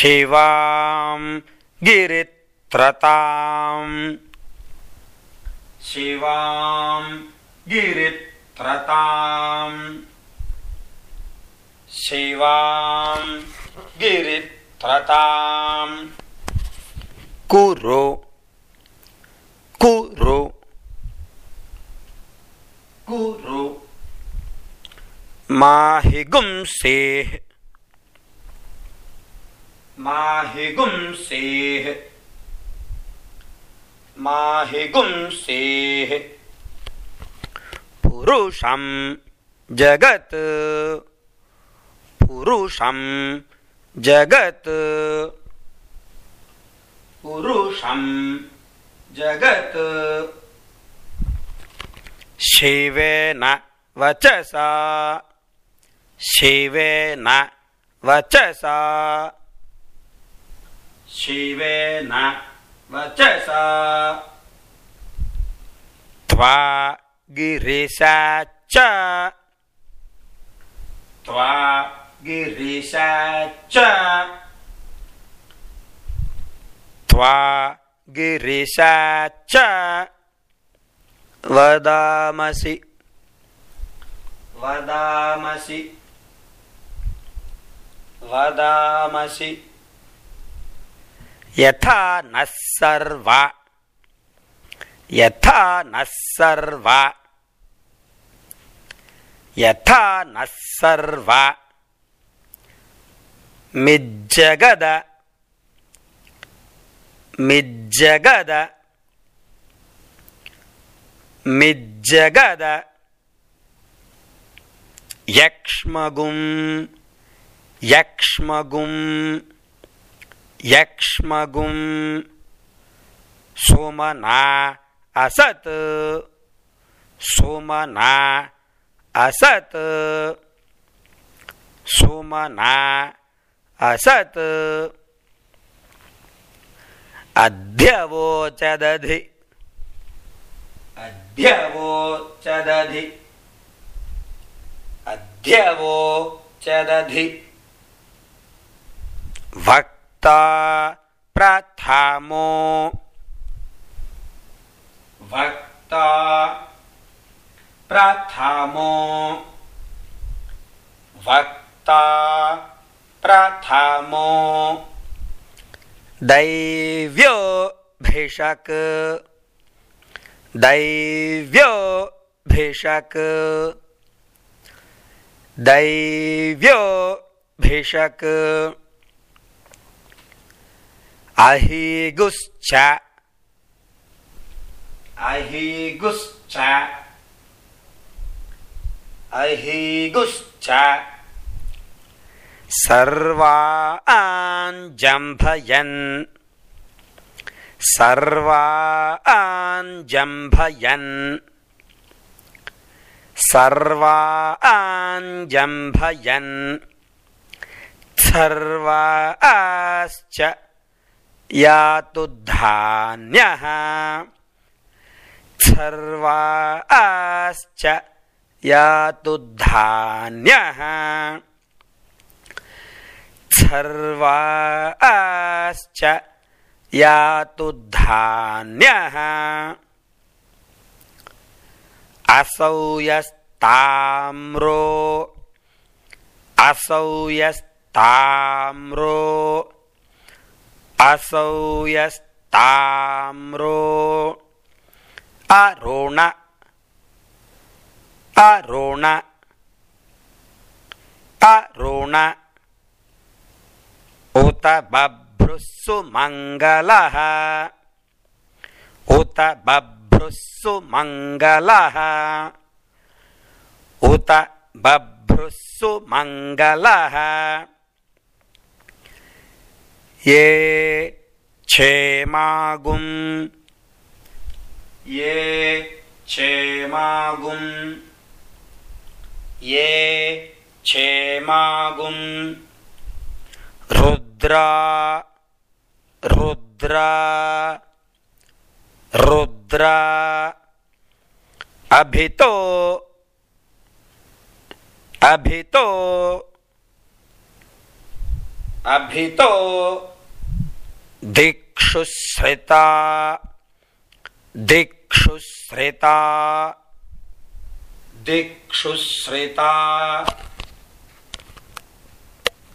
शिवां गिरित्रतां शिवां गिरित्रतां शिवां गिरित्रतां कुरु कुरु कुरु माहिगुंसेः माहिगुंसेः माहिगुंसेः पुरुषं जगत् पुरुषं जगत् पुरुषं जगत् शिवेन वचसा शिवेन वचसा शिवेन वचसा त्वा गिरिशा च त्वा गिरिशा च त्वा गिरिशा च वदामसि वदामसि वदामसि यथा नः सर्वा यथा नः सर्वा यथा नः सर्वा मिज्जगद मिज्जगद मिज्जगद यक्ष्मगुं यक्ष्मगुं यक्ष्मगुं सोमना असत् सोमना असत् सोमना असत् अध्यवोचदधि अध्यवोचदधि अध्यवोचदधि वक्ता प्रथमो वक्ता प्रथमो वक्ता प्रथमो दैव्यो भिषक् दैव्यो भिषक् दैव्यो भिषक् अहिगुश्च अहिगुश्च अहिगुश्च सर्वान् जम्भयन् सर्वान् जम्भयन् सर्वान् जम्भयन् सर्वाश्च यातु धान्यः सर्वाश्च यातु धान्यः सर्वाश्च यातु धान्यः असौ यस्ताम्रो असौ यस्ताम्रो असौ यस्ताम्रो अरुण अरुण अरुण उत बभ्रुस्सु मङ्गलः उत बभ्रुस्सु मङ्गलः उत बभ्रुस्सु मङ्गलः ये क्षेमागुं ये क्षेमागुं ये क्षेमागुं रुद्रा रुद्रा रुद्रा अभितो अभितो अभितो दिक्षुश्रिता दिक्षुश्रिता दिक्षुश्रिता